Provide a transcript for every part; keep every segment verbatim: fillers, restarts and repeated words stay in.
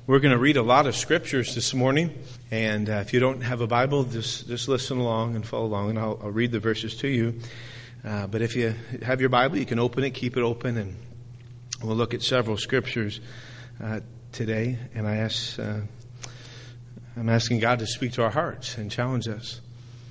We're going to read a lot of scriptures this morning, and uh, if you don't have a Bible, just just listen along and follow along, and I'll, I'll read the verses to you. Uh, but if you have your Bible, you can open it, keep it open, and we'll look at several scriptures uh, today. And I ask, uh, I'm asking God to speak to our hearts and challenge us.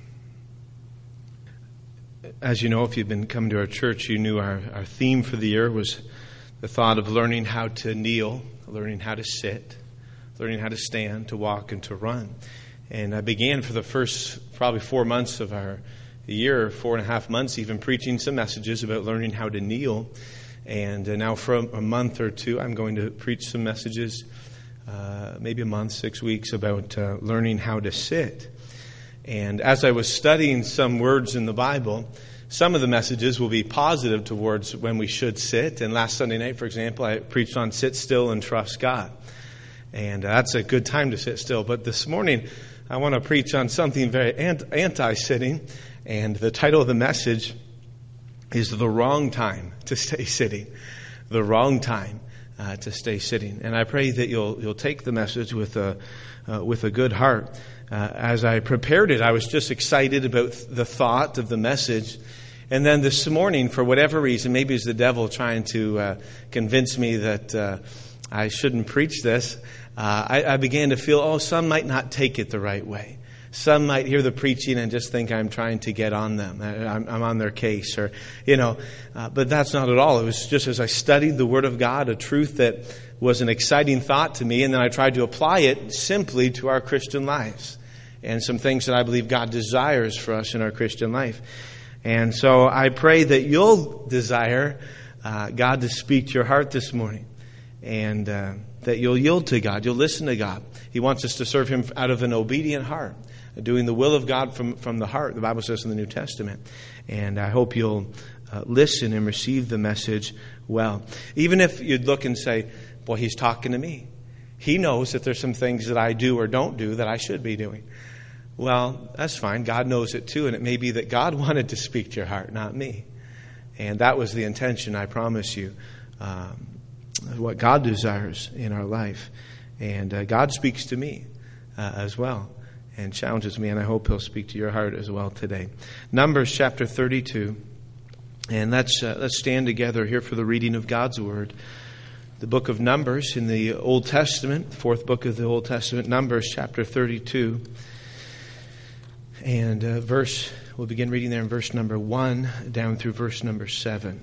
As you know, if you've been coming to our church, you knew our, our theme for the year was the thought of learning how to kneel, learning how to sit, learning how to stand, to walk, and to run. And I began for the first probably four months of our year, four and a half months, even preaching some messages about learning how to kneel. And uh, now for a, a month or two, I'm going to preach some messages, uh, maybe a month, six weeks, about uh, learning how to sit. And as I was studying some words in the Bible, some of the messages will be positive towards when we should sit. And last Sunday night, for example, I preached on sit still and trust God. And that's a good time to sit still. But this morning, I want to preach on something very anti-sitting. And the title of the message is The Wrong Time to Stay Sitting. The Wrong Time uh, to Stay Sitting. And I pray that you'll you'll take the message with a, uh, with a good heart. Uh, as I prepared it, I was just excited about the thought of the message. And then this morning, for whatever reason, maybe it's the devil trying to uh, convince me that uh, I shouldn't preach this, uh, I, I began to feel, oh, some might not take it the right way. Some might hear the preaching and just think I'm trying to get on them. I'm, I'm on their case, or, you know, uh, but that's not at all. It was just as I studied the Word of God, a truth that was an exciting thought to me, and then I tried to apply it simply to our Christian lives and some things that I believe God desires for us in our Christian life. And so I pray that you'll desire uh, God to speak to your heart this morning, and uh, that you'll yield to God. You'll listen to God. He wants us to serve Him out of an obedient heart, doing the will of God from, from the heart, the Bible says in the New Testament. And I hope you'll uh, listen and receive the message well. Even if you'd look and say, boy, he's talking to me. He knows that there's some things that I do or don't do that I should be doing. Well, that's fine. God knows it too. And it may be that God wanted to speak to your heart, not me. And that was the intention, I promise you, um, what God desires in our life. And uh, God speaks to me uh, as well and challenges me. And I hope He'll speak to your heart as well today. Numbers chapter thirty-two. And let's, uh, let's stand together here for the reading of God's Word. The book of Numbers in the Old Testament, the fourth book of the Old Testament, Numbers chapter thirty-two. And uh, verse, we'll begin reading there in verse number one down through verse number seven.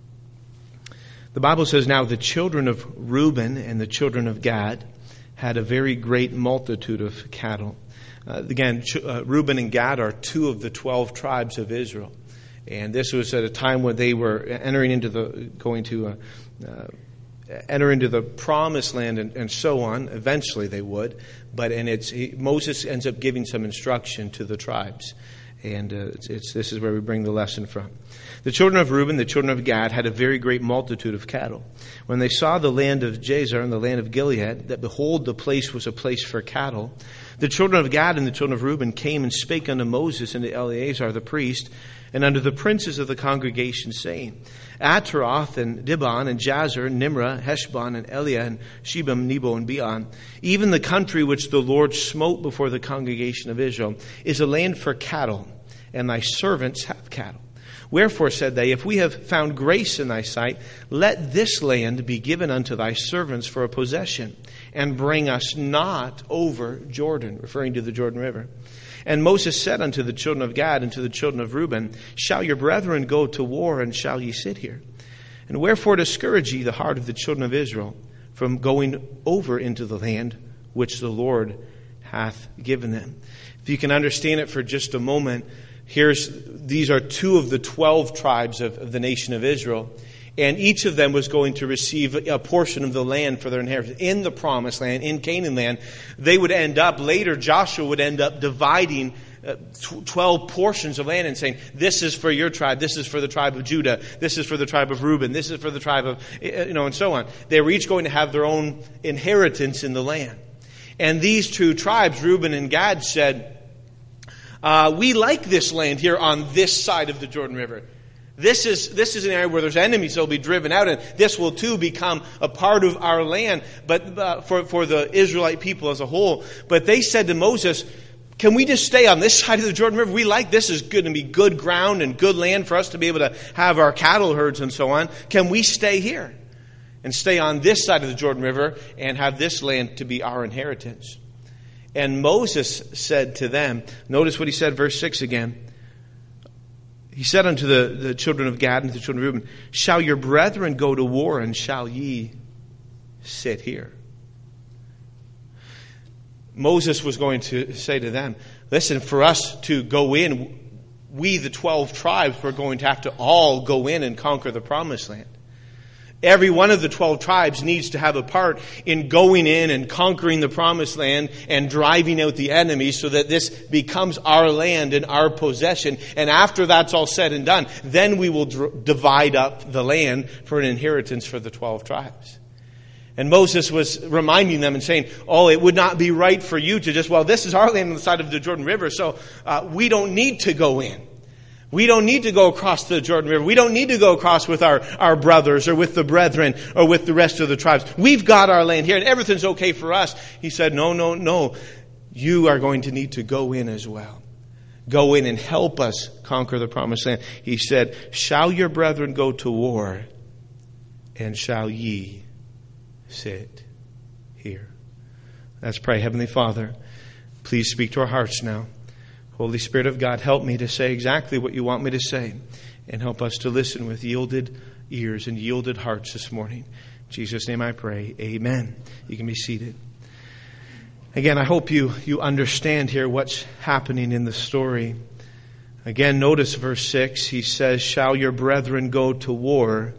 The Bible says, now the children of Reuben and the children of Gad had a very great multitude of cattle. Uh, again, Ch- uh, Reuben and Gad are two of the twelve tribes of Israel. And this was at a time when they were entering into the, going to uh, uh, enter into the promised land and, and so on. Eventually they would. But and it's he, Moses ends up giving some instruction to the tribes. And uh, it's, it's this is where we bring the lesson from. The children of Reuben, the children of Gad, had a very great multitude of cattle. When they saw the land of Jazer and the land of Gilead, that behold, the place was a place for cattle, the children of Gad and the children of Reuben came and spake unto Moses and to Eleazar the priest, and unto the princes of the congregation, saying, Ataroth and Dibon and Jazer, Nimrah, Heshbon and Eliah and Shebam, Nebo and Beon, even the country which the Lord smote before the congregation of Israel, is a land for cattle, and thy servants have cattle. Wherefore, said they, if we have found grace in thy sight, let this land be given unto thy servants for a possession, and bring us not over Jordan, referring to the Jordan River. And Moses said unto the children of Gad and to the children of Reuben, shall your brethren go to war, and shall ye sit here? And wherefore discourage ye the heart of the children of Israel from going over into the land which the Lord hath given them? If you can understand it for just a moment, here's these are two of the twelve tribes of, of the nation of Israel. And each of them was going to receive a portion of the land for their inheritance. In the promised land, in Canaan land, they would end up, later Joshua would end up dividing uh, twelve portions of land and saying, this is for your tribe, this is for the tribe of Judah, this is for the tribe of Reuben, this is for the tribe of, you know, and so on. They were each going to have their own inheritance in the land. And these two tribes, Reuben and Gad, said, uh, we like this land here on this side of the Jordan River. This is, this is an area where there's enemies that will be driven out, and this will too become a part of our land, but uh, for, for the Israelite people as a whole. But they said to Moses, can we just stay on this side of the Jordan River? We like this is going to be good ground and good land for us to be able to have our cattle herds and so on. Can we stay here and stay on this side of the Jordan River and have this land to be our inheritance? And Moses said to them, notice what he said, verse six again. He said unto the, the children of Gad and the children of Reuben, shall your brethren go to war, and shall ye sit here? Moses was going to say to them, listen, for us to go in, we the twelve tribes, we're going to have to all go in and conquer the promised land. Every one of the twelve tribes needs to have a part in going in and conquering the promised land and driving out the enemies so that this becomes our land and our possession. And after that's all said and done, then we will dr- divide up the land for an inheritance for the twelve tribes. And Moses was reminding them and saying, oh, it would not be right for you to just, well, this is our land on the side of the Jordan River, so uh, we don't need to go in. We don't need to go across the Jordan River. We don't need to go across with our, our brothers or with the brethren or with the rest of the tribes. We've got our land here and everything's okay for us. He said, no, no, no. You are going to need to go in as well. Go in and help us conquer the promised land. He said, shall your brethren go to war, and shall ye sit here? Let's pray. Heavenly Father, please speak to our hearts now. Holy Spirit of God, help me to say exactly what you want me to say, and help us to listen with yielded ears and yielded hearts this morning. In Jesus' name I pray. Amen. You can be seated. Again, I hope you, you understand here what's happening in the story. Again, notice verse six. He says, shall your brethren go to war,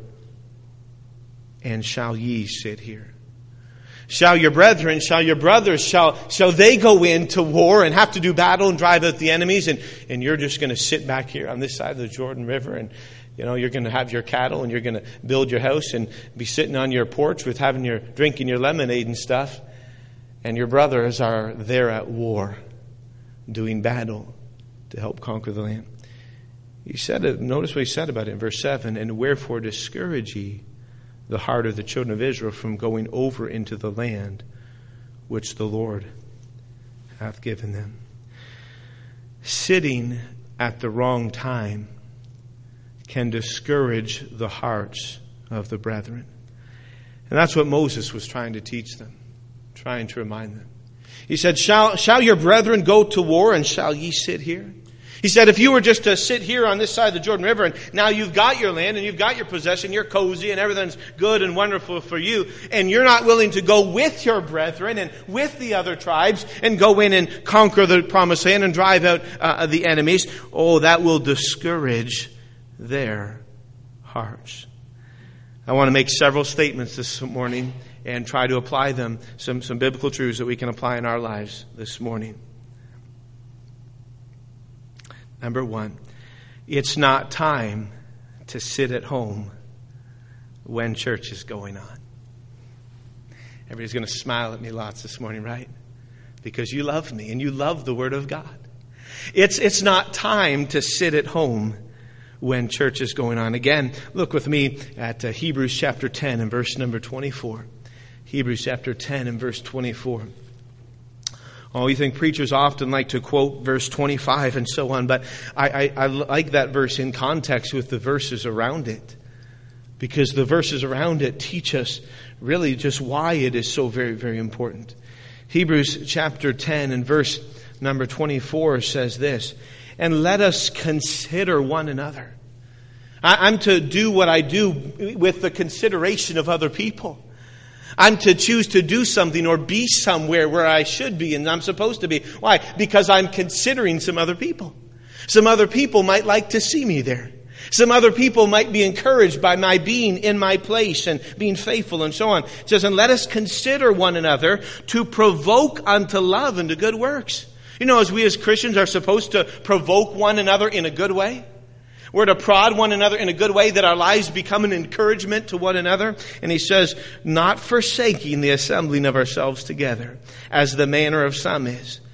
and shall ye sit here? Shall your brethren, shall your brothers, shall, shall they go into war and have to do battle and drive out the enemies, and, and you're just going to sit back here on this side of the Jordan River, and you know, you're going to have your cattle and you're going to build your house and be sitting on your porch with having your, drinking your lemonade and stuff, and your brothers are there at war, doing battle to help conquer the land. He said it, notice what he said about it in verse seven, and wherefore discourage ye the heart of the children of Israel from going over into the land which the Lord hath given them. Sitting at the wrong time can discourage the hearts of the brethren. And that's what Moses was trying to teach them, trying to remind them. He said, shall, shall your brethren go to war, and shall ye sit here? He said, if you were just to sit here on this side of the Jordan River, and now you've got your land and you've got your possession, you're cozy and everything's good and wonderful for you, and you're not willing to go with your brethren and with the other tribes and go in and conquer the promised land and drive out uh, the enemies, oh, that will discourage their hearts. I want to make several statements this morning and try to apply them, some, some biblical truths that we can apply in our lives this morning. Number one, it's not time to sit at home when church is going on. Everybody's going to smile at me lots this morning, right? Because you love me and you love the Word of God. It's, it's not time to sit at home when church is going on. Again, look with me at uh, Hebrews chapter ten and verse number twenty-four. Hebrews chapter ten and verse twenty-four. Oh, you think preachers often like to quote verse twenty-five and so on, but I, I, I like that verse in context with the verses around it, because the verses around it teach us really just why it is so very, very important. Hebrews chapter ten and verse number twenty-four says this, and let us consider one another. I, I'm to do what I do with the consideration of other people. I'm to choose to do something or be somewhere where I should be and I'm supposed to be. Why? Because I'm considering some other people. Some other people might like to see me there. Some other people might be encouraged by my being in my place and being faithful and so on. It says, and let us consider one another to provoke unto love and to good works. You know, as we as Christians are supposed to provoke one another in a good way. We're to prod one another in a good way, that our lives become an encouragement to one another. And he says, not forsaking the assembling of ourselves together, as the manner of some is,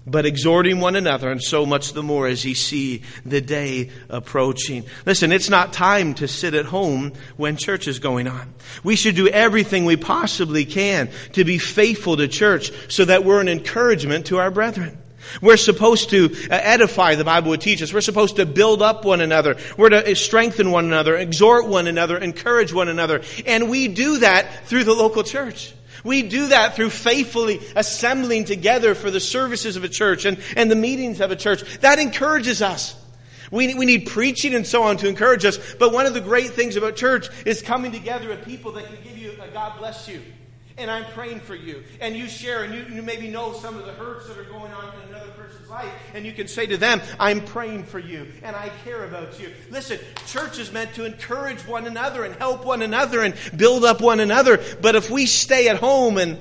but exhorting one another, and so much the more as ye see the day approaching. Listen, it's not time to sit at home when church is going on. We should do everything we possibly can to be faithful to church so that we're an encouragement to our brethren. We're supposed to edify, the Bible would teach us. We're supposed to build up one another. We're to strengthen one another, exhort one another, encourage one another. And we do that through the local church. We do that through faithfully assembling together for the services of a church and, and the meetings of a church. That encourages us. We, we need preaching and so on to encourage us. But one of the great things about church is coming together with people that can give you a God bless you. And I'm praying for you. And you share, and you, you maybe know some of the hurts that are going on in another person's life. And you can say to them, I'm praying for you, and I care about you. Listen, church is meant to encourage one another and help one another and build up one another. But if we stay at home, and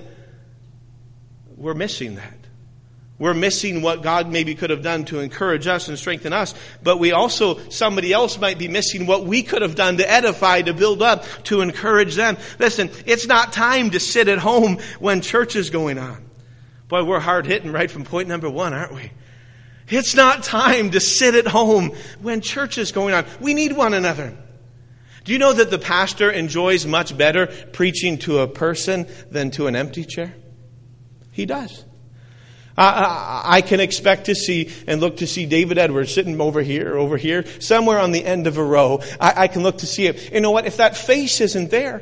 we're missing that. We're missing what God maybe could have done to encourage us and strengthen us. But we also, somebody else might be missing what we could have done to edify, to build up, to encourage them. Listen, it's not time to sit at home when church is going on. Boy, we're hard hitting right from point number one, aren't we? It's not time to sit at home when church is going on. We need one another. Do you know that the pastor enjoys much better preaching to a person than to an empty chair? He does. I, I can expect to see and look to see David Edwards sitting over here, over here, somewhere on the end of a row. I, I can look to see him. You know what? If that face isn't there,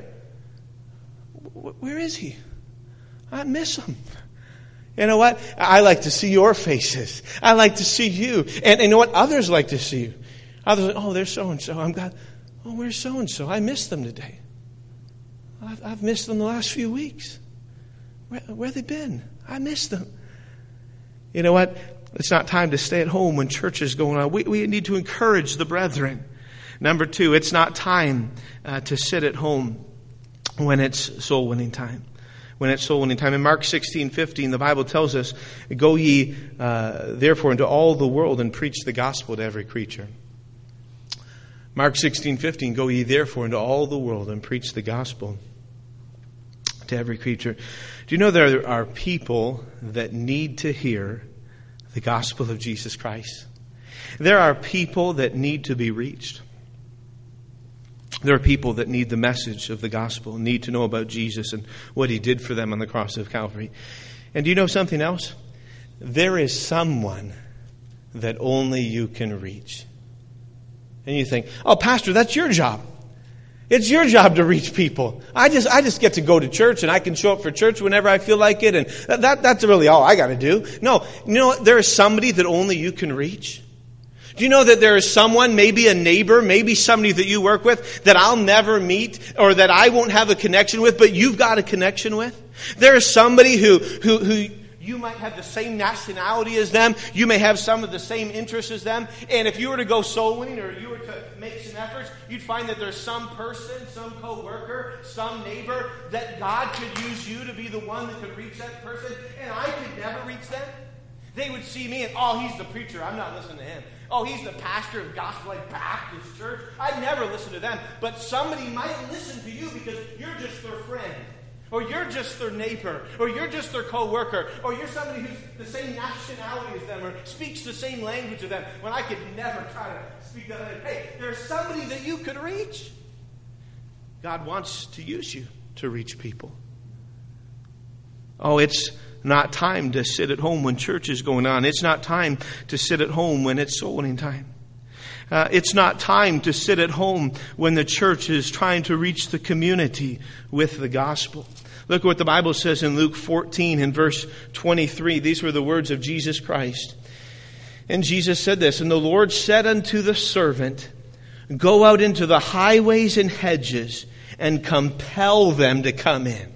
where is he? I miss him. You know what? I like to see your faces. I like to see you. And, and you know what? Others like to see you. Others, oh, there's so-and-so. I'm glad. Oh, where's so-and-so? I missed them today. I've, I've missed them the last few weeks. Where, where have they been? I missed them. You know what? It's not time to stay at home when church is going on. We, we need to encourage the brethren. Number two, it's not time uh, to sit at home when it's soul winning time. When it's soul winning time. In Mark sixteen fifteen, the Bible tells us, go ye uh, therefore into all the world and preach the gospel to every creature. Mark sixteen fifteen, go ye therefore into all the world and preach the gospel to every creature. Do you know there are people that need to hear the gospel of Jesus Christ? There are people that need to be reached. There are people that need the message of the gospel, need to know about Jesus and what he did for them on the cross of Calvary. And do you know something else? There is someone that only you can reach. And you think, oh, Pastor, that's your job. It's your job to reach people. I just I just get to go to church and I can show up for church whenever I feel like it. And that, that that's really all I got to do. No, you know what? There is somebody that only you can reach. Do you know that there is someone, maybe a neighbor, maybe somebody that you work with that I'll never meet or that I won't have a connection with, but you've got a connection with? There is somebody who who who you might have the same nationality as them. You may have some of the same interests as them. And if you were to go soul winning or you were to make some efforts, you'd find that there's some person, some co-worker, some neighbor that God could use you to be the one that could reach that person. And I could never reach them. They would see me and, oh, he's the preacher. I'm not listening to him. Oh, he's the pastor of Gospel Light Baptist Church. I'd never listen to them. But somebody might listen to you because you're just their friend. Or you're just their neighbor, or you're just their co-worker, or you're somebody who's the same nationality as them, or speaks the same language as them, when I could never try to speak that language. Hey, there's somebody that you could reach. God wants to use you to reach people. Oh, it's not time to sit at home when church is going on. It's not time to sit at home when it's soul winning time. Uh, it's not time to sit at home when the church is trying to reach the community with the gospel. Look what the Bible says in Luke fourteen and verse twenty-three. These were the words of Jesus Christ. And Jesus said this, and the Lord said unto the servant, go out into the highways and hedges and compel them to come in.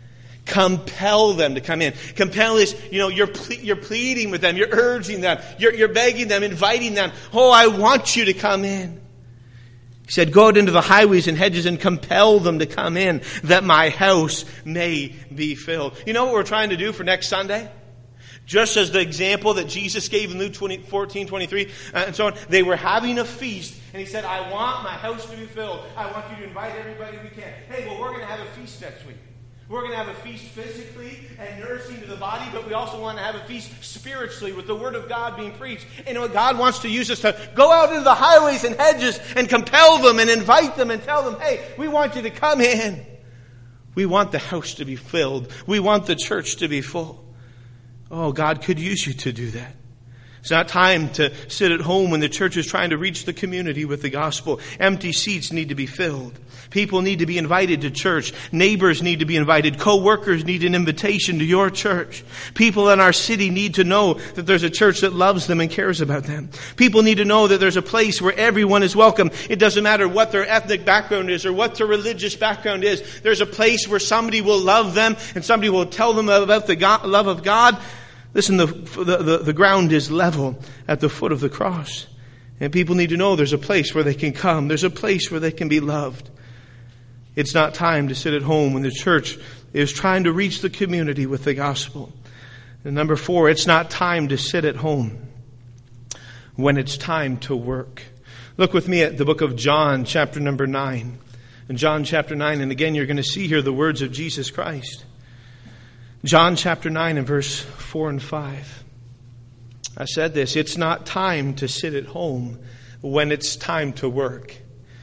Compel them to come in. Compel is, you know, you're ple- you're pleading with them. You're urging them. You're, you're begging them, inviting them. Oh, I want you to come in. He said, go out into the highways and hedges and compel them to come in that my house may be filled. You know what we're trying to do for next Sunday? Just as the example that Jesus gave in Luke fourteen twenty-three uh, and so on. They were having a feast. And he said, I want my house to be filled. I want you to invite everybody we can. Hey, well, we're going to have a feast next week. We're going to have a feast physically and nourishing to the body, but we also want to have a feast spiritually with the Word of God being preached. And what God wants to use us to go out into the highways and hedges and compel them and invite them and tell them, hey, we want you to come in. We want the house to be filled. We want the church to be full. Oh, God could use you to do that. It's not time to sit at home when the church is trying to reach the community with the gospel. Empty seats need to be filled. People need to be invited to church. Neighbors need to be invited. Co-workers need an invitation to your church. People in our city need to know that there's a church that loves them and cares about them. People need to know that there's a place where everyone is welcome. It doesn't matter what their ethnic background is or what their religious background is. There's a place where somebody will love them and somebody will tell them about the God, love of God. Listen, the, the, the, the ground is level at the foot of the cross. And people need to know there's a place where they can come. There's a place where they can be loved. It's not time to sit at home when the church is trying to reach the community with the gospel. And number four, it's not time to sit at home when it's time to work. Look with me at the book of John, chapter number nine. In John chapter nine, and again, you're going to see here the words of Jesus Christ. John chapter nine and verse four and five. I said this, it's not time to sit at home when it's time to work.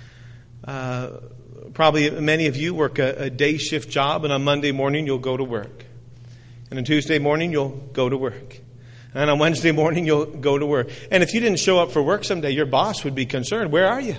Uh, probably many of you work a, a day shift job, and on Monday morning you'll go to work. And on Tuesday morning you'll go to work. And on Wednesday morning you'll go to work. And if you didn't show up for work someday, your boss would be concerned. Where are you?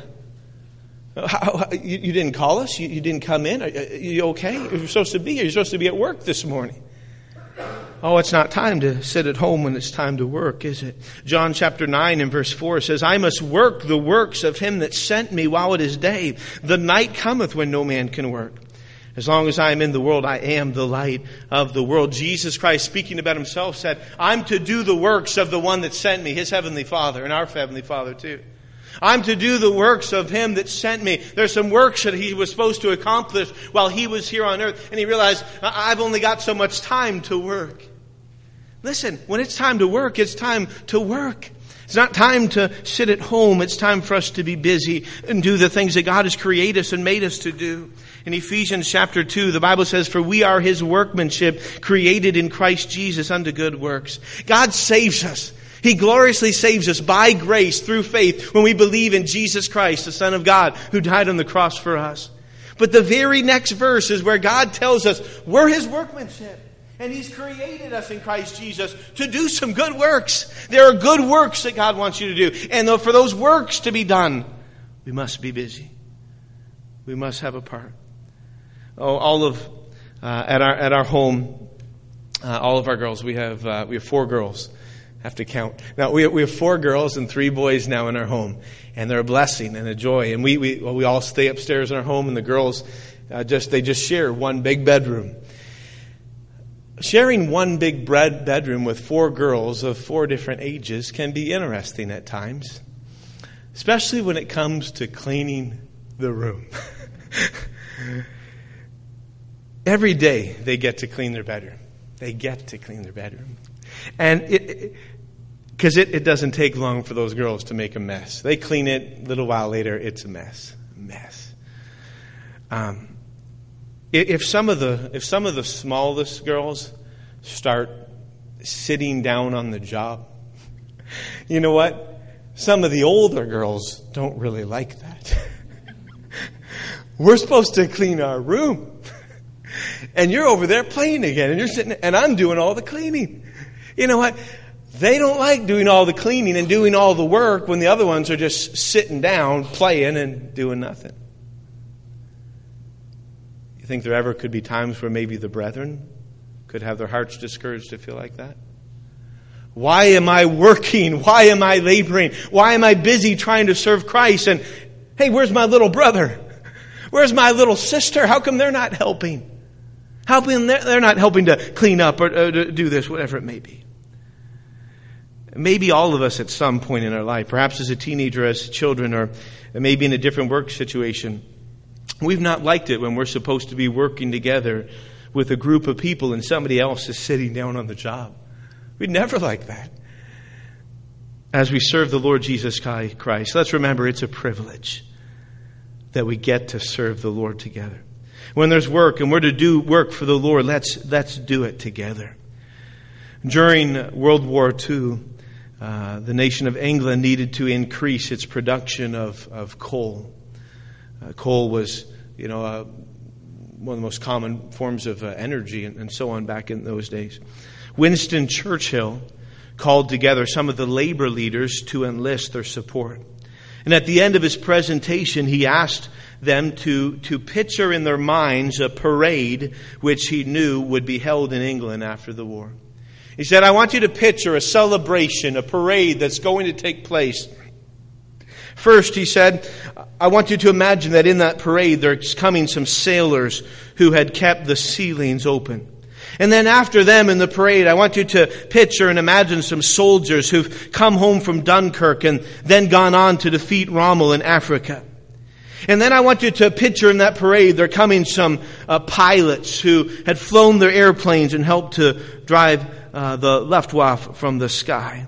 How, you, you didn't call us? You, you didn't come in? Are, are you okay? You're supposed to be here. You're supposed to be at work this morning. Oh, it's not time to sit at home when it's time to work, is it? John chapter nine and verse four says, I must work the works of him that sent me while it is day. The night cometh when no man can work. As long as I am in the world, I am the light of the world. Jesus Christ, speaking about himself, said, I'm to do the works of the one that sent me, his heavenly Father, and our heavenly Father too. I'm to do the works of him that sent me. There's some works that he was supposed to accomplish while he was here on earth. And he realized, I've only got so much time to work. Listen, when it's time to work, it's time to work. It's not time to sit at home. It's time for us to be busy and do the things that God has created us and made us to do. In Ephesians chapter two, the Bible says, for we are his workmanship, created in Christ Jesus unto good works. God saves us. He gloriously saves us by grace through faith when we believe in Jesus Christ, the Son of God, who died on the cross for us. But the very next verse is where God tells us we're his workmanship. And he's created us in Christ Jesus to do some good works. There are good works that God wants you to do. And for those works to be done, we must be busy. We must have a part. Oh, all of, uh, at our at our home, uh, all of our girls, we have uh, we have four girls. Have to count. Now, we we have four girls and three boys now in our home. And they're a blessing and a joy. And we we, well, we all stay upstairs in our home, and the girls, uh, just they just share one big bedroom. Sharing one big bread bedroom with four girls of four different ages can be interesting at times. Especially when it comes to cleaning the room. Every day they get to clean their bedroom. They get to clean their bedroom. And it, because it, it doesn't take long for those girls to make a mess. They clean it, a little while later, it's a mess. A mess. Um, if some of the if some of the smallest girls start sitting down on the job, you know what? Some of the older girls don't really like that. We're supposed to clean our room. And you're over there playing again, and you're sitting, and I'm doing all the cleaning. You know what? They don't like doing all the cleaning and doing all the work when the other ones are just sitting down, playing, and doing nothing. You think there ever could be times where maybe the brethren could have their hearts discouraged to feel like that? Why am I working? Why am I laboring? Why am I busy trying to serve Christ? And, hey, where's my little brother? Where's my little sister? How come they're not helping? How come they're not helping to clean up or to do this, whatever it may be? Maybe all of us at some point in our life, perhaps as a teenager, as children, or maybe in a different work situation, we've not liked it when we're supposed to be working together with a group of people and somebody else is sitting down on the job. We'd never like that. As we serve the Lord Jesus Christ, let's remember it's a privilege that we get to serve the Lord together. When there's work and we're to do work for the Lord, let's, let's do it together. During World War Two, uh, the nation of England needed to increase its production of, of coal. Uh, coal was, you know, uh, one of the most common forms of uh, energy and, and so on back in those days. Winston Churchill called together some of the labor leaders to enlist their support. And at the end of his presentation, he asked them to, to picture in their minds a parade which he knew would be held in England after the war. He said, I want you to picture a celebration, a parade that's going to take place. First, he said, I want you to imagine that in that parade there's coming some sailors who had kept the ceilings open. And then after them in the parade, I want you to picture and imagine some soldiers who've come home from Dunkirk and then gone on to defeat Rommel in Africa. And then I want you to picture in that parade, there coming some uh, pilots who had flown their airplanes and helped to drive uh, the Luftwaffe from the sky.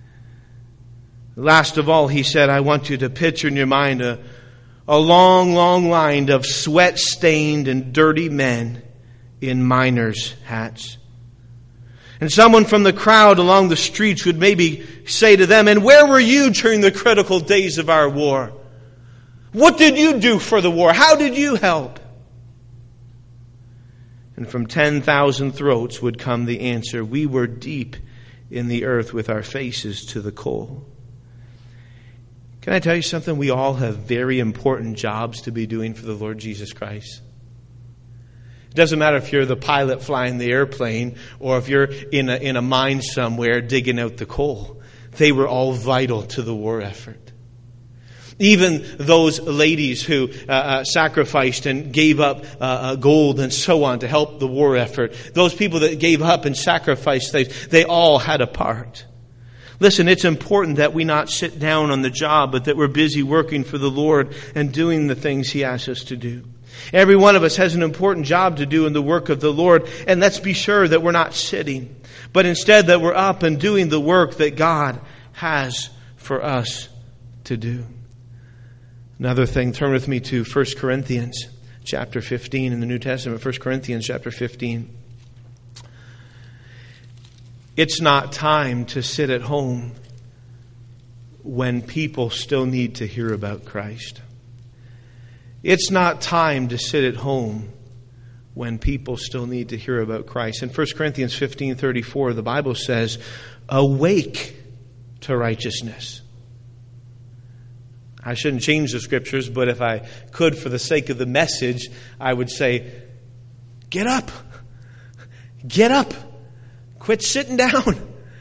Last of all, he said, I want you to picture in your mind a, a long, long line of sweat-stained and dirty men in miners' hats. And someone from the crowd along the streets would maybe say to them, and where were you during the critical days of our war? What did you do for the war? How did you help? And from ten thousand throats would come the answer, we were deep in the earth with our faces to the coal. Can I tell you something? We all have very important jobs to be doing for the Lord Jesus Christ. It doesn't matter if you're the pilot flying the airplane or if you're in a, in a mine somewhere digging out the coal. They were all vital to the war effort. Even those ladies who uh, uh, sacrificed and gave up uh, uh, gold and so on to help the war effort, those people that gave up and sacrificed things, they all had a part. Listen, it's important that we not sit down on the job, but that we're busy working for the Lord and doing the things He asks us to do. Every one of us has an important job to do in the work of the Lord, and let's be sure that we're not sitting, but instead that we're up and doing the work that God has for us to do. Another thing, turn with me to First Corinthians chapter fifteen in the New Testament. First Corinthians chapter fifteen. It's not time to sit at home when people still need to hear about Christ. It's not time to sit at home when people still need to hear about Christ. In First Corinthians fifteen thirty-four, the Bible says, awake to righteousness. I shouldn't change the scriptures, but if I could for the sake of the message, I would say, get up. Get up. Quit sitting down.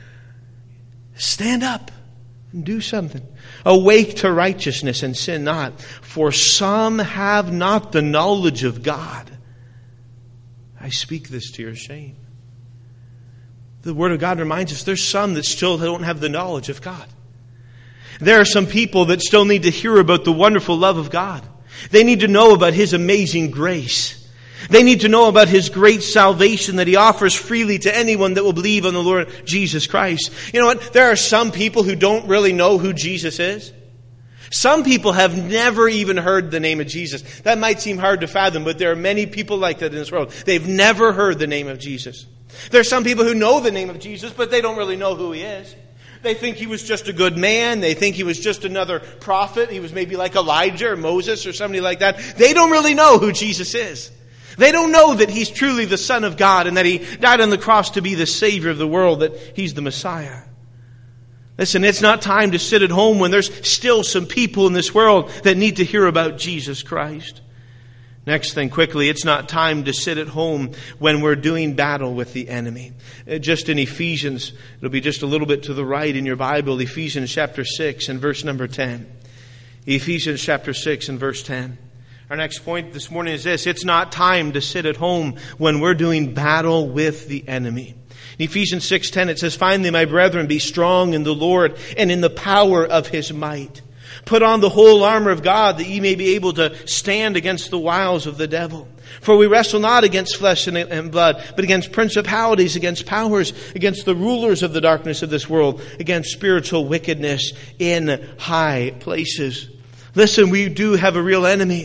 Stand up and do something. Awake to righteousness and sin not, for some have not the knowledge of God. I speak this to your shame. The Word of God reminds us there's some that still don't have the knowledge of God. There are some people that still need to hear about the wonderful love of God. They need to know about His amazing grace. They need to know about His great salvation that He offers freely to anyone that will believe on the Lord Jesus Christ. You know what? There are some people who don't really know who Jesus is. Some people have never even heard the name of Jesus. That might seem hard to fathom, but there are many people like that in this world. They've never heard the name of Jesus. There are some people who know the name of Jesus, but they don't really know who He is. They think He was just a good man. They think He was just another prophet. He was maybe like Elijah or Moses or somebody like that. They don't really know who Jesus is. They don't know that He's truly the Son of God and that He died on the cross to be the Savior of the world, that He's the Messiah. Listen, it's not time to sit at home when there's still some people in this world that need to hear about Jesus Christ. Next thing quickly, it's not time to sit at home when we're doing battle with the enemy. Just in Ephesians, it'll be just a little bit to the right in your Bible, Ephesians chapter six and verse number ten. Ephesians chapter six and verse ten. Our next point this morning is this: it's not time to sit at home when we're doing battle with the enemy. In Ephesians six ten it says, finally, my brethren, be strong in the Lord and in the power of His might. Put on the whole armor of God, that ye may be able to stand against the wiles of the devil. For we wrestle not against flesh and blood, but against principalities, against powers, against the rulers of the darkness of this world, against spiritual wickedness in high places. Listen, we do have a real enemy.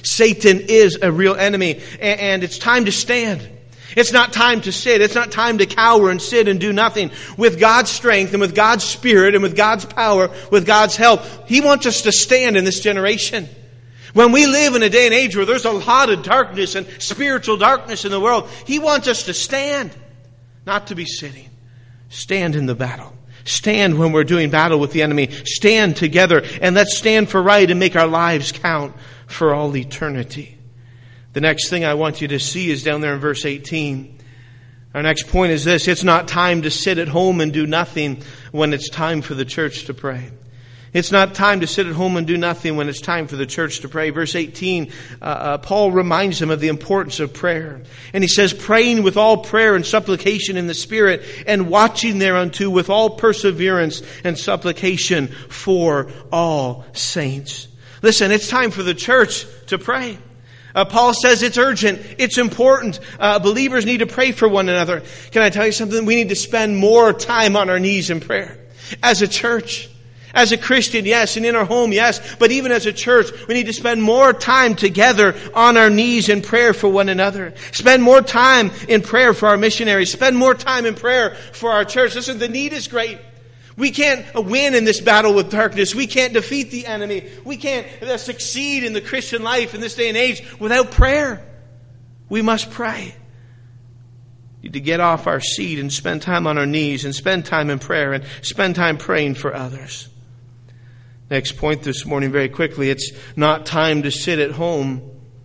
Satan is a real enemy, and it's time to stand. It's not time to sit. It's not time to cower and sit and do nothing. With God's strength and with God's Spirit and with God's power, with God's help, He wants us to stand in this generation. When we live in a day and age where there's a lot of darkness and spiritual darkness in the world, He wants us to stand, not to be sitting. Stand in the battle. Stand when we're doing battle with the enemy. Stand together, and let's stand for right and make our lives count for all eternity. The next thing I want you to see is down there in verse eighteen. Our next point is this: it's not time to sit at home and do nothing when it's time for the church to pray. It's not time to sit at home and do nothing when it's time for the church to pray. Verse eighteen, uh, uh, Paul reminds them of the importance of prayer. And he says, praying with all prayer and supplication in the Spirit, and watching thereunto with all perseverance and supplication for all saints. Listen, it's time for the church to pray. Uh, Paul says it's urgent. It's important. Uh, believers need to pray for one another. Can I tell you something? We need to spend more time on our knees in prayer. As a church, as a Christian, yes, and in our home, yes, but even as a church, we need to spend more time together on our knees in prayer for one another. Spend more time in prayer for our missionaries. Spend more time in prayer for our church. Listen, the need is great. We can't win in this battle with darkness. We can't defeat the enemy. We can't succeed in the Christian life in this day and age without prayer. We must pray. We need to get off our seat and spend time on our knees and spend time in prayer and spend time praying for others. Next point this morning, very quickly, it's not time to sit at home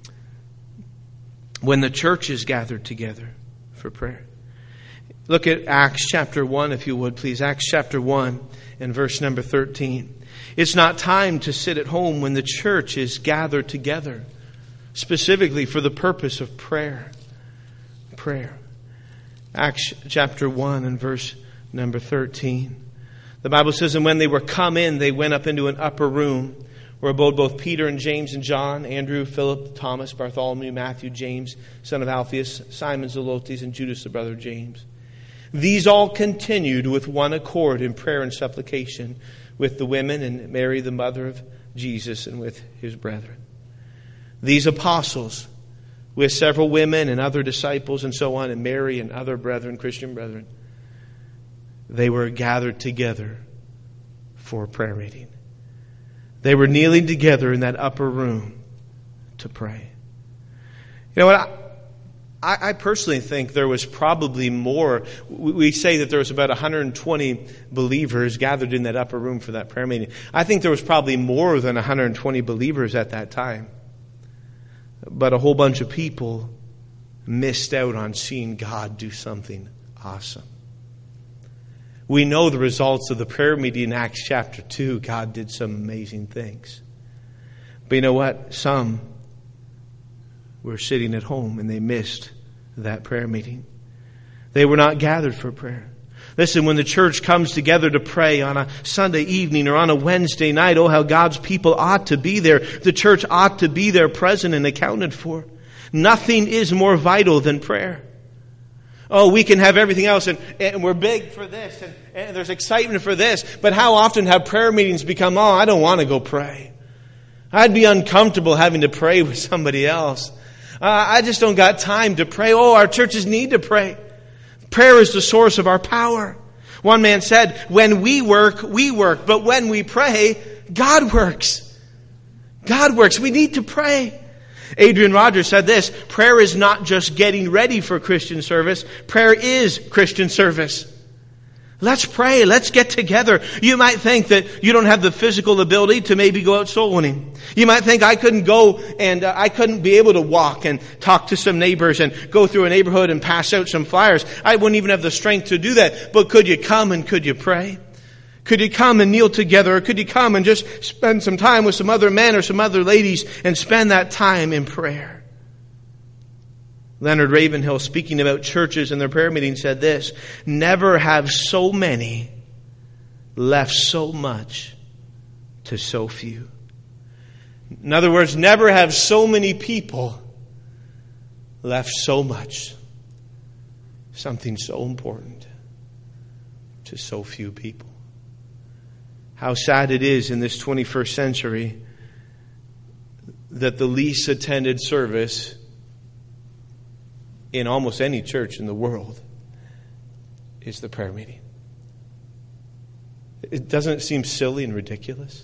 when the church is gathered together for prayer. Look at Acts chapter one, if you would, please. Acts chapter one and verse number thirteen. It's not time to sit at home when the church is gathered together, specifically for the purpose of prayer. Prayer. Acts chapter one and verse number thirteen. The Bible says, and when they were come in, they went up into an upper room where abode both Peter and James and John, Andrew, Philip, Thomas, Bartholomew, Matthew, James, son of Alphaeus, Simon Zelotes, and Judas, the brother of James. These all continued with one accord in prayer and supplication with the women and Mary, the mother of Jesus, and with his brethren. These apostles, with several women and other disciples and so on, and Mary and other brethren, Christian brethren, they were gathered together for a prayer meeting. They were kneeling together in that upper room to pray. You know what? I, I, I personally think there was probably more. We say that there was about one hundred twenty believers gathered in that upper room for that prayer meeting. I think there was probably more than one hundred twenty believers at that time. But a whole bunch of people missed out on seeing God do something awesome. We know the results of the prayer meeting in Acts chapter two. God did some amazing things. But you know what? Some were sitting at home and they missed that prayer meeting. They were not gathered for prayer. Listen, when the church comes together to pray on a Sunday evening or on a Wednesday night, oh, how God's people ought to be there. The church ought to be there present and accounted for. Nothing is more vital than prayer. Oh, we can have everything else, and, and we're big for this, and, and there's excitement for this. But how often have prayer meetings become, oh, I don't want to go pray. I'd be uncomfortable having to pray with somebody else. Uh, I just don't got time to pray. Oh, our churches need to pray. Prayer is the source of our power. One man said, when we work, we work. But when we pray, God works. God works. We need to pray. Adrian Rogers said this, prayer is not just getting ready for Christian service. Prayer is Christian service. Let's pray. Let's get together. You might think that you don't have the physical ability to maybe go out soul winning. You might think I couldn't go and uh, I couldn't be able to walk and talk to some neighbors and go through a neighborhood and pass out some flyers. I wouldn't even have the strength to do that. But could you come and could you pray? Could you come and kneel together? Or could you come and just spend some time with some other men or some other ladies and spend that time in prayer? Leonard Ravenhill, speaking about churches and their prayer meetings, said this, never have so many left so much to so few. In other words, never have so many people left so much, something so important, to so few people. How sad it is in this twenty-first century that the least attended service in almost any church in the world is the prayer meeting. It doesn't seem silly and ridiculous.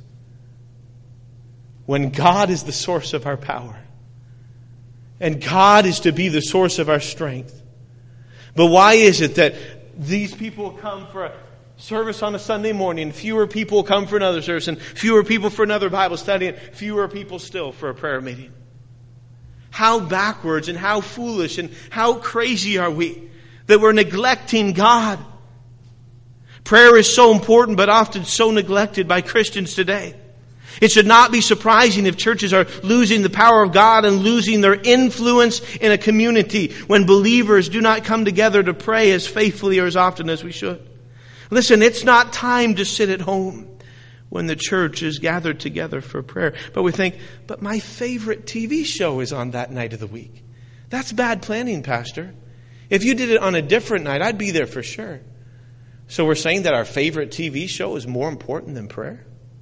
When God is the source of our power, and God is to be the source of our strength. But why is it that these people come for a service on a Sunday morning, fewer people come for another service, and fewer people for another Bible study, and fewer people still for a prayer meeting? How backwards and how foolish and how crazy are we that we're neglecting God? Prayer is so important, but often so neglected by Christians today. It should not be surprising if churches are losing the power of God and losing their influence in a community when believers do not come together to pray as faithfully or as often as we should. Listen, it's not time to sit at home when the church is gathered together for prayer. But we think, but my favorite T V show is on that night of the week. That's bad planning, Pastor. If you did it on a different night, I'd be there for sure. So we're saying that our favorite T V show is more important than prayer?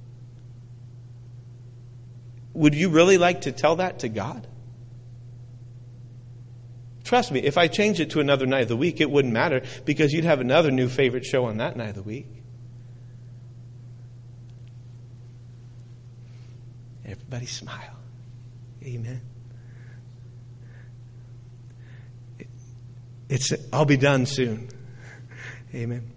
Would you really like to tell that to God? Trust me, if I changed it to another night of the week, it wouldn't matter because you'd have another new favorite show on that night of the week. Everybody smile. Amen. It's, I'll be done soon. Amen.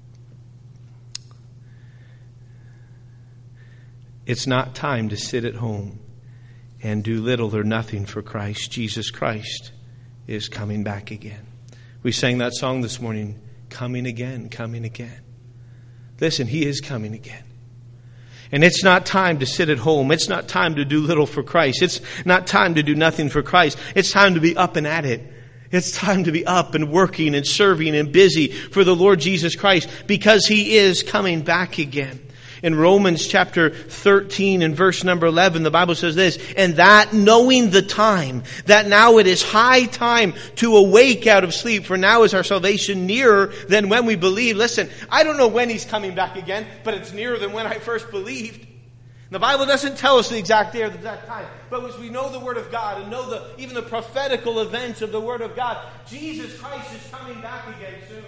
It's not time to sit at home and do little or nothing for Christ. Jesus Christ is coming back again. We sang that song this morning, coming again, coming again. Listen, He is coming again. And it's not time to sit at home. It's not time to do little for Christ. It's not time to do nothing for Christ. It's time to be up and at it. It's time to be up and working and serving and busy for the Lord Jesus Christ because He is coming back again. In Romans chapter thirteen and verse number eleven, the Bible says this, and that knowing the time, that now it is high time to awake out of sleep, for now is our salvation nearer than when we believed. Listen, I don't know when He's coming back again, but it's nearer than when I first believed. The Bible doesn't tell us the exact day or the exact time, but as we know the Word of God and know the even the prophetical events of the Word of God, Jesus Christ is coming back again soon.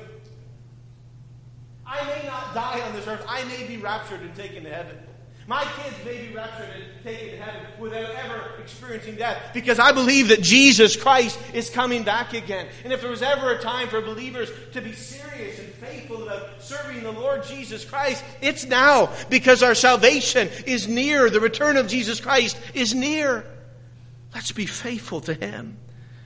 I may not die on this earth. I may be raptured and taken to heaven. My kids may be raptured and taken to heaven without ever experiencing death. Because I believe that Jesus Christ is coming back again. And if there was ever a time for believers to be serious and faithful about serving the Lord Jesus Christ, it's now. Because our salvation is near. The return of Jesus Christ is near. Let's be faithful to Him.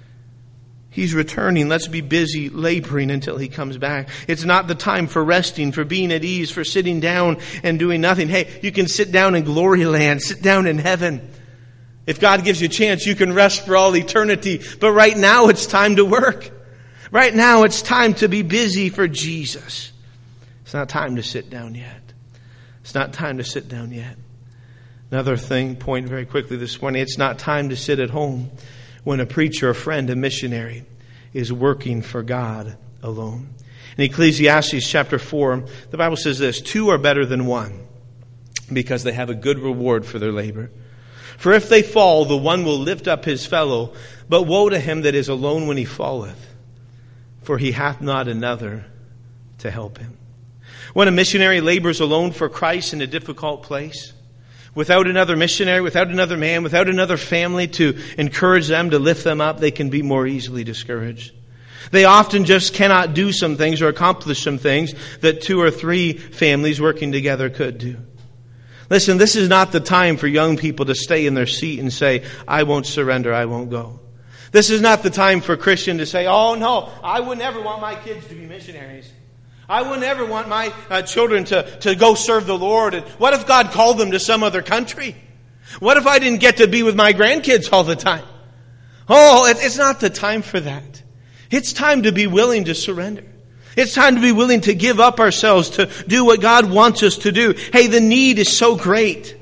He's returning. Let's be busy laboring until He comes back. It's not the time for resting, for being at ease, for sitting down and doing nothing. Hey, you can sit down in glory land, sit down in heaven. If God gives you a chance, you can rest for all eternity. But right now it's time to work. Right now it's time to be busy for Jesus. It's not time to sit down yet. It's not time to sit down yet. Another thing, point very quickly this morning, it's not time to sit at home when a preacher, a friend, a missionary is working for God alone. In Ecclesiastes chapter four, the Bible says this, two are better than one because they have a good reward for their labor. For if they fall, the one will lift up his fellow, but woe to him that is alone when he falleth, for he hath not another to help him. When a missionary labors alone for Christ in a difficult place, without another missionary, without another man, without another family to encourage them, to lift them up, they can be more easily discouraged. They often just cannot do some things or accomplish some things that two or three families working together could do. Listen, this is not the time for young people to stay in their seat and say, I won't surrender, I won't go. This is not the time for a Christian to say, oh no, I would never want my kids to be missionaries. I wouldn't ever want my uh, children to, to go serve the Lord. And what if God called them to some other country? What if I didn't get to be with my grandkids all the time? Oh, it, it's not the time for that. It's time to be willing to surrender. It's time to be willing to give up ourselves to do what God wants us to do. Hey, the need is so great.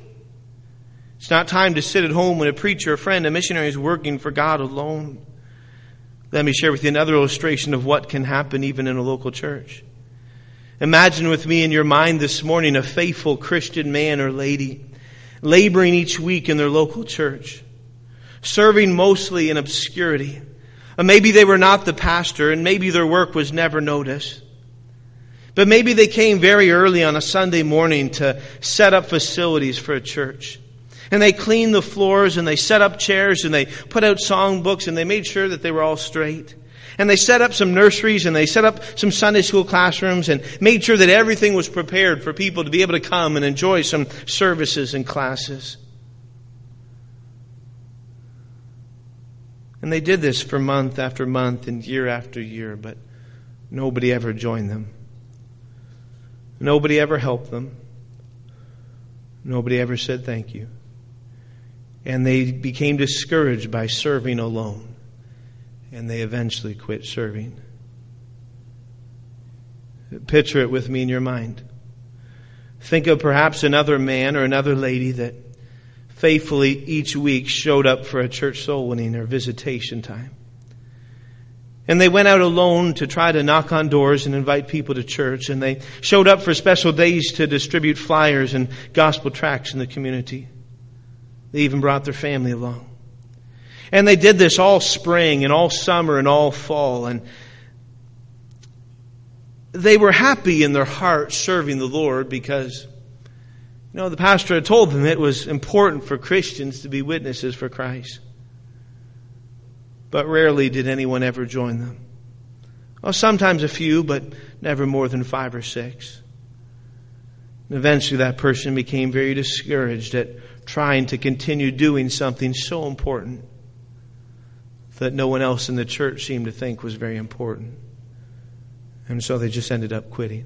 It's not time to sit at home when a preacher, a friend, a missionary is working for God alone. Let me share with you another illustration of what can happen even in a local church. Imagine with me in your mind this morning a faithful Christian man or lady laboring each week in their local church. serving mostly in obscurity. Or maybe they were not the pastor, and maybe their work was never noticed. But maybe they came very early on a Sunday morning to set up facilities for a church. And they cleaned the floors, and they set up chairs, and they put out songbooks, and they made sure that they were all straight. And they set up some nurseries, and they set up some Sunday school classrooms, and made sure that everything was prepared for people to be able to come and enjoy some services and classes. And they did this for month after month and year after year, but nobody ever joined them. Nobody ever helped them. Nobody ever said thank you. And they became discouraged by serving alone. And they eventually quit serving. Picture it with me in your mind. Think of perhaps another man or another lady that faithfully each week showed up for a church soul winning or visitation time. And they went out alone to try to knock on doors and invite people to church. And they showed up for special days to distribute flyers and gospel tracts in the community. They even brought their family along. And they did this all spring and all summer and all fall. And they were happy in their heart serving the Lord because, you know, the pastor had told them it was important for Christians to be witnesses for Christ. But rarely did anyone ever join them. Well, sometimes a few, but never more than five or six. And eventually that person became very discouraged at trying to continue doing something so important that no one else in the church seemed to think was very important. And so they just ended up quitting.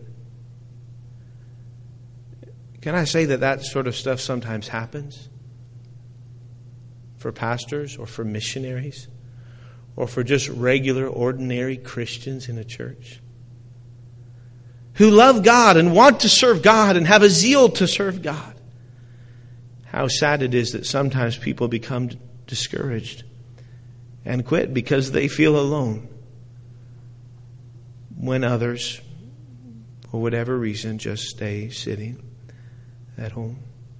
Can I say that that sort of stuff sometimes happens? For pastors or for missionaries? Or for just regular, ordinary Christians in a church? Who love God and want to serve God and have a zeal to serve God. How sad it is that sometimes people become discouraged and quit because they feel alone. When others, for whatever reason, just stay sitting at home.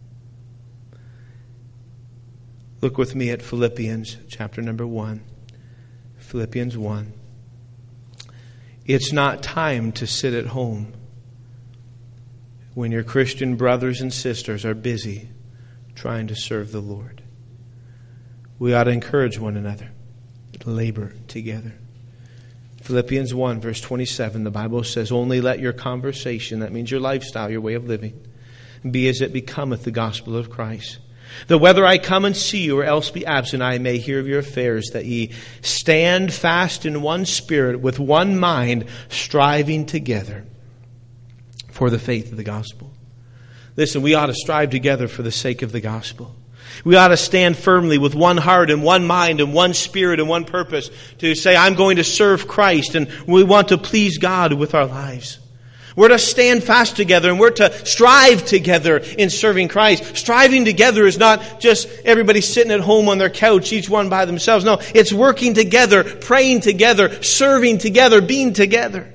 Look with me at Philippians chapter number one. Philippians one. It's not time to sit at home when your Christian brothers and sisters are busy trying to serve the Lord. We ought to encourage one another, labor together. Philippians one, verse twenty-seven, the Bible says, only let your conversation, that means your lifestyle, your way of living, be as it becometh the gospel of Christ. That whether I come and see you or else be absent, I may hear of your affairs, that ye stand fast in one spirit, with one mind, striving together for the faith of the gospel. Listen, we ought to strive together for the sake of the gospel. We ought to stand firmly with one heart and one mind and one spirit and one purpose to say, I'm going to serve Christ, and we want to please God with our lives. We're to stand fast together, and we're to strive together in serving Christ. Striving together is not just everybody sitting at home on their couch, each one by themselves. No, it's working together, praying together, serving together, being together.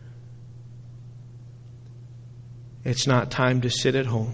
It's not time to sit at home.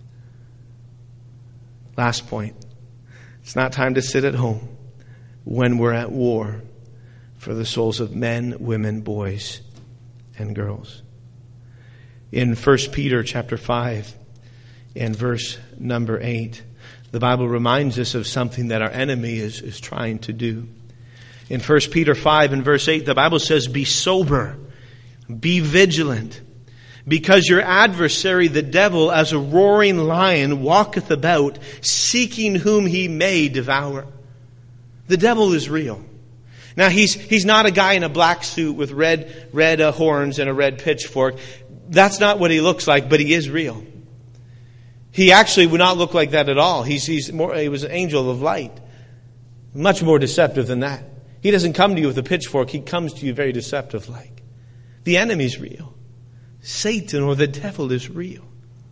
Last point. It's not time to sit at home when we're at war for the souls of men, women, boys, and girls. In First Peter chapter five and verse number eight, the Bible reminds us of something that our enemy is, is trying to do. In First Peter five and verse eight, the Bible says, be sober, be vigilant, because your adversary, the devil, as a roaring lion, walketh about, seeking whom he may devour. The devil is real. Now, he's he's not a guy in a black suit with red red uh, horns and a red pitchfork. That's not what he looks like, but he is real. He actually would not look like that at all. He's he's more. He was an angel of light, much more deceptive than that. He doesn't come to you with a pitchfork. He comes to you very deceptive like. The enemy's real. Satan or the devil is real.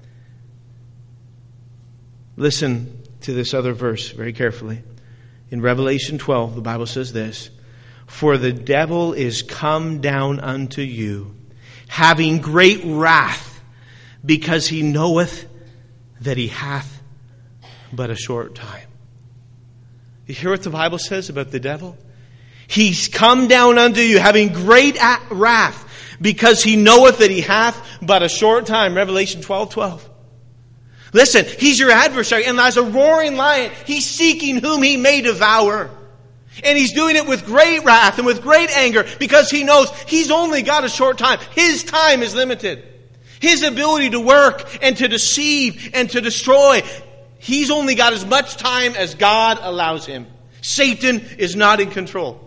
Listen to this other verse very carefully. In Revelation twelve, the Bible says this, for the devil is come down unto you, having great wrath, because he knoweth that he hath but a short time. You hear what the Bible says about the devil? He's come down unto you, having great wrath, because he knoweth that he hath but a short time. Revelation twelve twelve. Listen, he's your adversary, and as a roaring lion, he's seeking whom he may devour. And he's doing it with great wrath and with great anger, because he knows he's only got a short time. His time is limited. His ability to work and to deceive and to destroy, he's only got as much time as God allows him. Satan is not in control.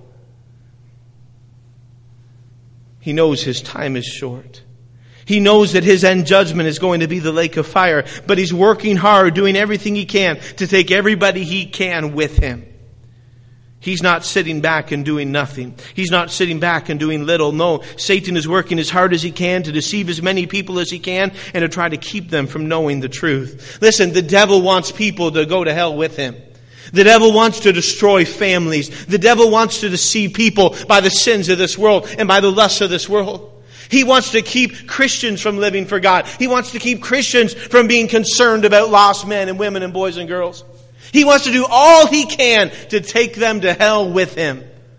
He knows his time is short. He knows that his end judgment is going to be the lake of fire, but he's working hard, doing everything he can to take everybody he can with him. He's not sitting back and doing nothing. He's not sitting back and doing little. No, Satan is working as hard as he can to deceive as many people as he can and to try to keep them from knowing the truth. Listen, the devil wants people to go to hell with him. The devil wants to destroy families. The devil wants to deceive people by the sins of this world and by the lusts of this world. He wants to keep Christians from living for God. He wants to keep Christians from being concerned about lost men and women and boys and girls. He wants to do all he can to take them to hell with him.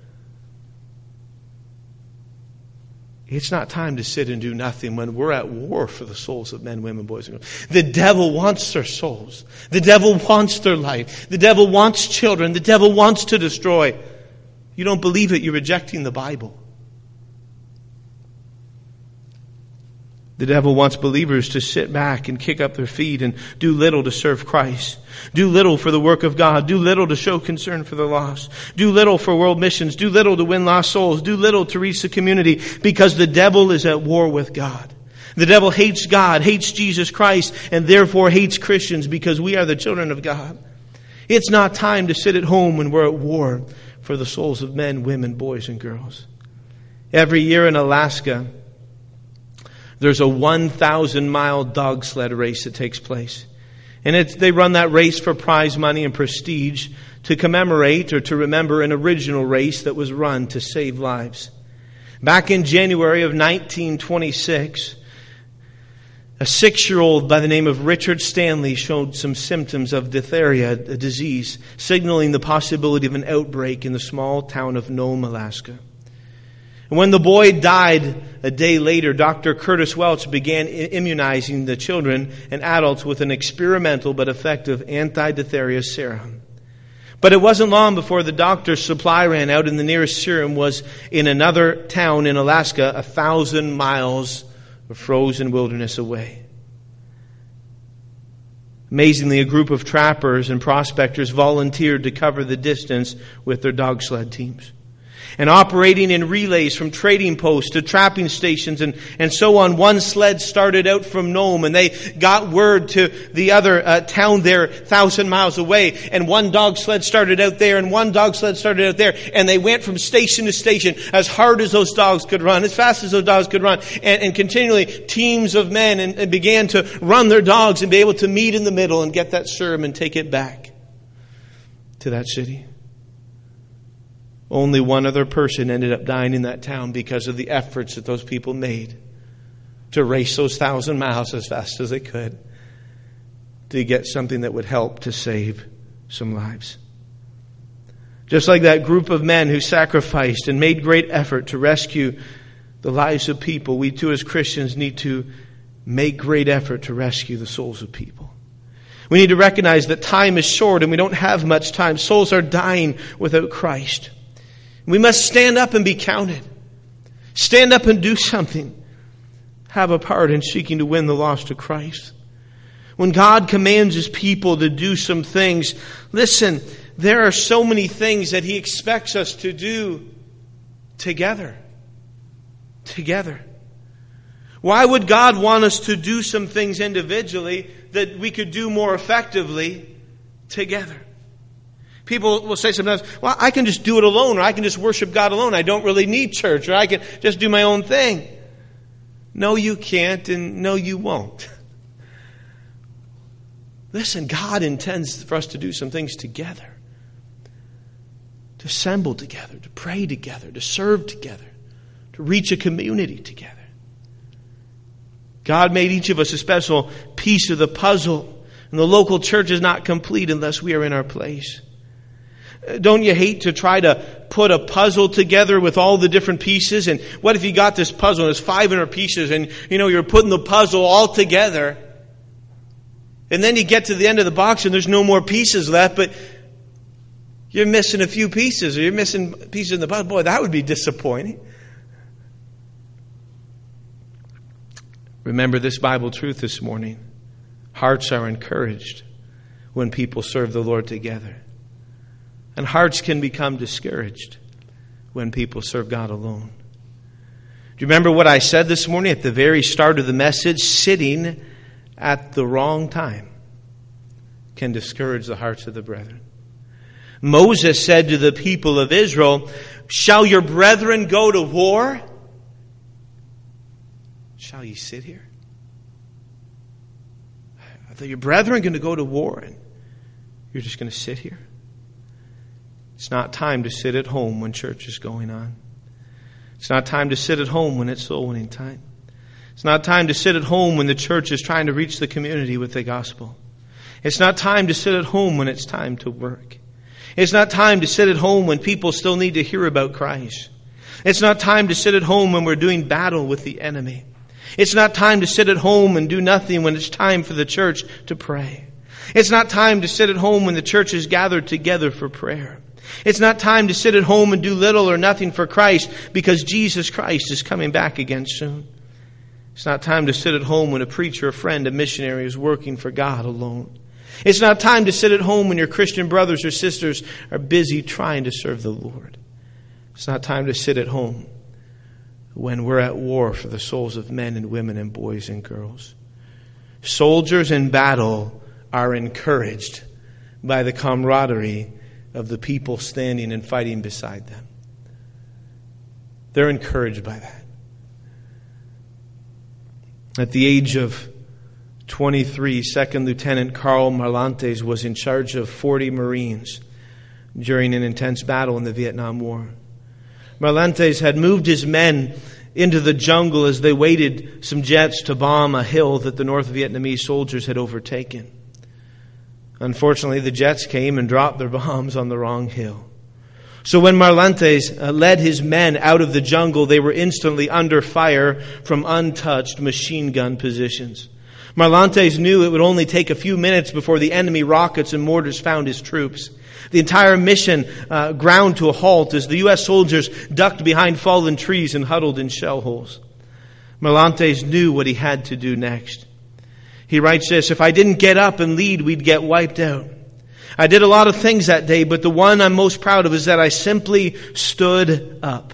It's not time to sit and do nothing when we're at war for the souls of men, women, boys, and girls. The devil wants their souls. The devil wants their life. The devil wants children. The devil wants to destroy. You don't believe it, you're rejecting the Bible. The devil wants believers to sit back and kick up their feet and do little to serve Christ. Do little for the work of God. Do little to show concern for the lost. Do little for world missions. Do little to win lost souls. Do little to reach the community, because the devil is at war with God. The devil hates God, hates Jesus Christ, and therefore hates Christians, because we are the children of God. It's not time to sit at home when we're at war for the souls of men, women, boys, and girls. Every year in Alaska, there's a one thousand mile dog sled race that takes place. And it's, they run that race for prize money and prestige to commemorate or to remember an original race that was run to save lives. Back in January of nineteen twenty-six, a six-year-old by the name of Richard Stanley showed some symptoms of diphtheria, a disease, signaling the possibility of an outbreak in the small town of Nome, Alaska. And when the boy died a day later, Doctor Curtis Welch began immunizing the children and adults with an experimental but effective anti-diphtheria serum. But it wasn't long before the doctor's supply ran out, and the nearest serum was in another town in Alaska, a thousand miles of frozen wilderness away. Amazingly, a group of trappers and prospectors volunteered to cover the distance with their dog sled teams. And operating in relays from trading posts to trapping stations and, and so on, one sled started out from Nome, and they got word to the other uh, town there, thousand miles away. And one dog sled started out there, and one dog sled started out there. And they went from station to station as hard as those dogs could run, as fast as those dogs could run. And, and continually, teams of men and, and began to run their dogs and be able to meet in the middle and get that serum and take it back to that city. Only one other person ended up dying in that town because of the efforts that those people made to race those thousand miles as fast as they could to get something that would help to save some lives. Just like that group of men who sacrificed and made great effort to rescue the lives of people, we too as Christians need to make great effort to rescue the souls of people. We need to recognize that time is short and we don't have much time. Souls are dying without Christ. We must stand up and be counted. Stand up and do something. Have a part in seeking to win the lost to Christ. When God commands His people to do some things, listen, there are so many things that He expects us to do together. Together. Why would God want us to do some things individually that we could do more effectively together? People will say sometimes, well, I can just do it alone, or I can just worship God alone. I don't really need church, or I can just do my own thing. No, you can't, and no, you won't. Listen, God intends for us to do some things together. To assemble together, to pray together, to serve together, to reach a community together. God made each of us a special piece of the puzzle, and the local church is not complete unless we are in our place. Don't you hate to try to put a puzzle together with all the different pieces? And what if you got this puzzle and it's five hundred pieces and, you know, you're putting the puzzle all together. And then you get to the end of the box and there's no more pieces left, but you're missing a few pieces or you're missing pieces in the puzzle. Boy, that would be disappointing. Remember this Bible truth this morning. Hearts are encouraged when people serve the Lord together. And hearts can become discouraged when people serve God alone. Do you remember what I said this morning at the very start of the message? Sitting at the wrong time can discourage the hearts of the brethren. Moses said to the people of Israel, "Shall your brethren go to war? Shall ye sit here?" Are your brethren going to go to war and you're just going to sit here? It's not time to sit at home when church is going on. It's not time to sit at home when it's soul winning time. It's not time to sit at home when the church is trying to reach the community with the gospel. It's not time to sit at home when it's time to work. It's not time to sit at home when people still need to hear about Christ. It's not time to sit at home when we're doing battle with the enemy. It's not time to sit at home and do nothing when it's time for the church to pray. It's not time to sit at home when the church is gathered together for prayer. It's not time to sit at home and do little or nothing for Christ because Jesus Christ is coming back again soon. It's not time to sit at home when a preacher, a friend, a missionary is working for God alone. It's not time to sit at home when your Christian brothers or sisters are busy trying to serve the Lord. It's not time to sit at home when we're at war for the souls of men and women and boys and girls. Soldiers in battle are encouraged by the camaraderie of the people standing and fighting beside them. They're encouraged by that. At the age of twenty-three, Second Lieutenant Carl Marlantes was in charge of forty Marines during an intense battle in the Vietnam War. Marlantes had moved his men into the jungle as they waited some jets to bomb a hill that the North Vietnamese soldiers had overtaken. Unfortunately, the jets came and dropped their bombs on the wrong hill. So when Marlantes uh, led his men out of the jungle, they were instantly under fire from untouched machine gun positions. Marlantes knew it would only take a few minutes before the enemy rockets and mortars found his troops. The entire mission uh, ground to a halt as the U S soldiers ducked behind fallen trees and huddled in shell holes. Marlantes knew what he had to do next. He writes this, "If I didn't get up and lead, we'd get wiped out. I did a lot of things that day, but the one I'm most proud of is that I simply stood up.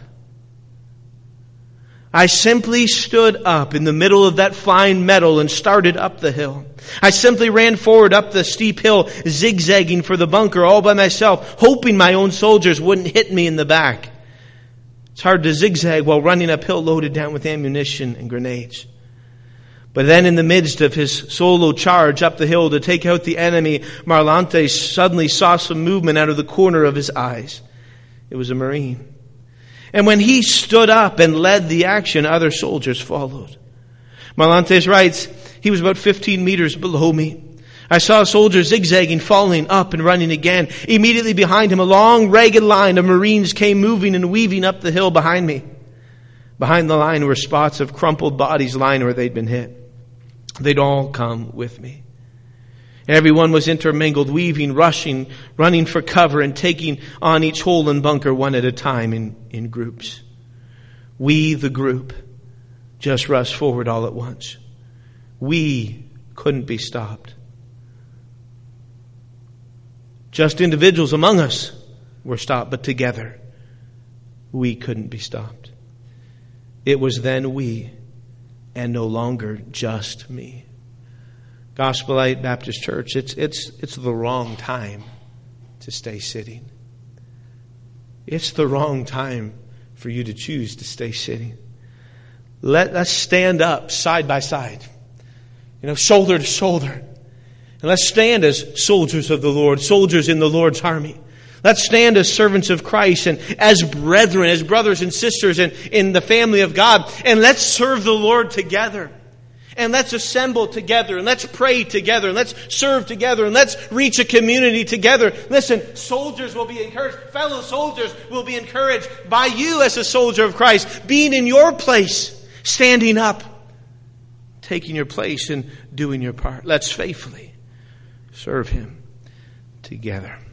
I simply stood up in the middle of that fine metal and started up the hill. I simply ran forward up the steep hill, zigzagging for the bunker all by myself, hoping my own soldiers wouldn't hit me in the back. It's hard to zigzag while running uphill loaded down with ammunition and grenades. But then in the midst of his solo charge up the hill to take out the enemy, Marlantes suddenly saw some movement out of the corner of his eyes. It was a Marine. And when he stood up and led the action, other soldiers followed." Marlantes writes, "He was about fifteen meters below me. I saw a soldier zigzagging, falling up and running again. Immediately behind him, a long, ragged line of Marines came moving and weaving up the hill behind me. Behind the line were spots of crumpled bodies lying where they'd been hit. They'd all come with me. Everyone was intermingled, weaving, rushing, running for cover, and taking on each hole and bunker one at a time in, in groups. We, the group, just rushed forward all at once. We couldn't be stopped. Just individuals among us were stopped, but together we couldn't be stopped. It was then we, and no longer just me." Gospelite Baptist Church, it's it's it's the wrong time to stay sitting. It's the wrong time for you to choose to stay sitting. Let us stand up side by side, you know, shoulder to shoulder. And let's stand as soldiers of the Lord, soldiers in the Lord's army. Let's stand as servants of Christ and as brethren, as brothers and sisters in, in the family of God. And let's serve the Lord together. And let's assemble together, and let's pray together, and let's serve together, and let's reach a community together. Listen, soldiers will be encouraged. Fellow soldiers will be encouraged by you as a soldier of Christ, being in your place, standing up, taking your place, and doing your part. Let's faithfully serve Him together.